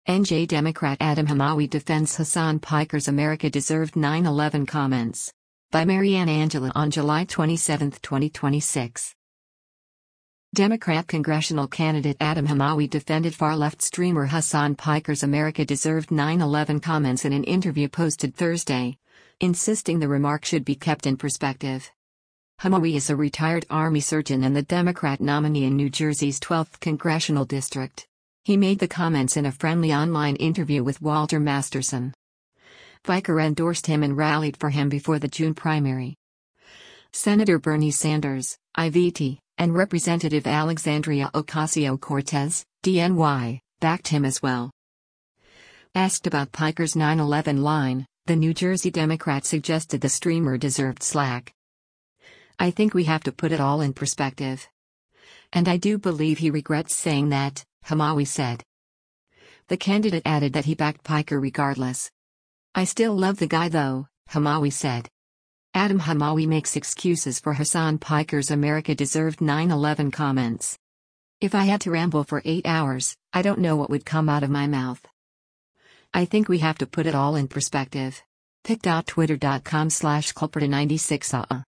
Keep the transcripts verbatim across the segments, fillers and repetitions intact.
N J Democrat Adam Hamawi defends Hasan Piker's America Deserved nine eleven comments. By Marianne Angela on July twenty-seventh, twenty twenty-six. Democrat congressional candidate Adam Hamawi defended far-left streamer Hasan Piker's America Deserved nine eleven comments in an interview posted Thursday, insisting the remark should be kept in perspective. Hamawi is a retired Army surgeon and the Democrat nominee in New Jersey's twelfth Congressional District. He made the comments in a friendly online interview with Walter Masterson. Piker endorsed him and rallied for him before the June primary. Senator Bernie Sanders, I V T, and Representative Alexandria Ocasio-Cortez, D N Y, backed him as well. Asked about Piker's nine eleven line, the New Jersey Democrat suggested the streamer deserved slack. "I think we have to put it all in perspective. And I do believe he regrets saying that," Hamawi said. The candidate added that he backed Piker regardless. "I still love the guy though," Hamawi said. Adam Hamawi makes excuses for Hasan Piker's America Deserved nine eleven comments. "If I had to ramble for eight hours, I don't know what would come out of my mouth. I think we have to put it all in perspective." pic dot twitter dot com slash culperta ninety-six A A.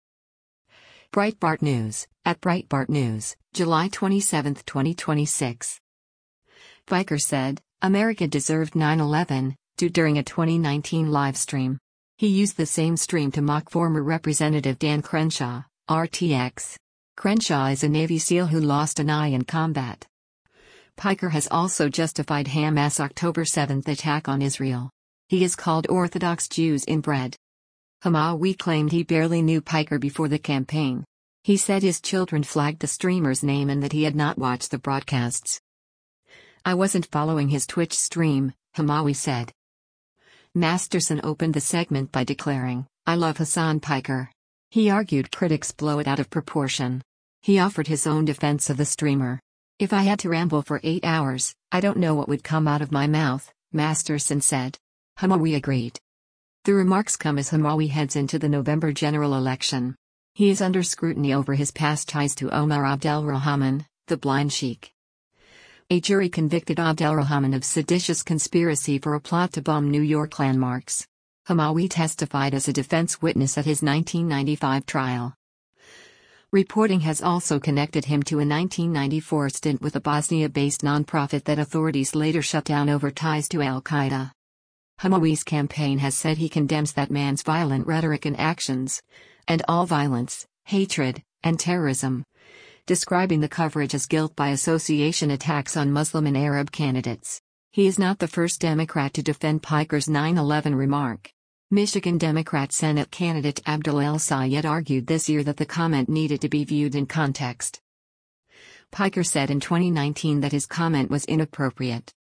Breitbart News, at Breitbart News, July twenty-seventh, twenty twenty-six. Piker said, "America deserved nine eleven, due during a twenty nineteen live stream. He used the same stream to mock former Representative Dan Crenshaw, R T X. Crenshaw is a Navy SEAL who lost an eye in combat." Piker has also justified Hamas' October seventh attack on Israel. He is called Orthodox Jews inbred. Hamawi claimed he barely knew Piker before the campaign. He said his children flagged the streamer's name and that he had not watched the broadcasts. "I wasn't following his Twitch stream," Hamawi said. Masterson opened the segment by declaring, "I love Hasan Piker." He argued critics blow it out of proportion. He offered his own defense of the streamer. "If I had to ramble for eight hours, I don't know what would come out of my mouth," Masterson said. Hamawi agreed. The remarks come as Hamawi heads into the November general election. He is under scrutiny over his past ties to Omar Abdelrahman, the blind sheikh. A jury convicted Abdelrahman of seditious conspiracy for a plot to bomb New York landmarks. Hamawi testified as a defense witness at his nineteen ninety-five trial. Reporting has also connected him to a nineteen ninety-four stint with a Bosnia-based nonprofit that authorities later shut down over ties to al-Qaeda. Hamawi's campaign has said he condemns that man's violent rhetoric and actions, and all violence, hatred, and terrorism, describing the coverage as guilt by association attacks on Muslim and Arab candidates. He is not the first Democrat to defend Piker's nine eleven remark. Michigan Democrat Senate candidate Abdul El-Sayed argued this year that the comment needed to be viewed in context. Piker said in twenty nineteen that his comment was inappropriate.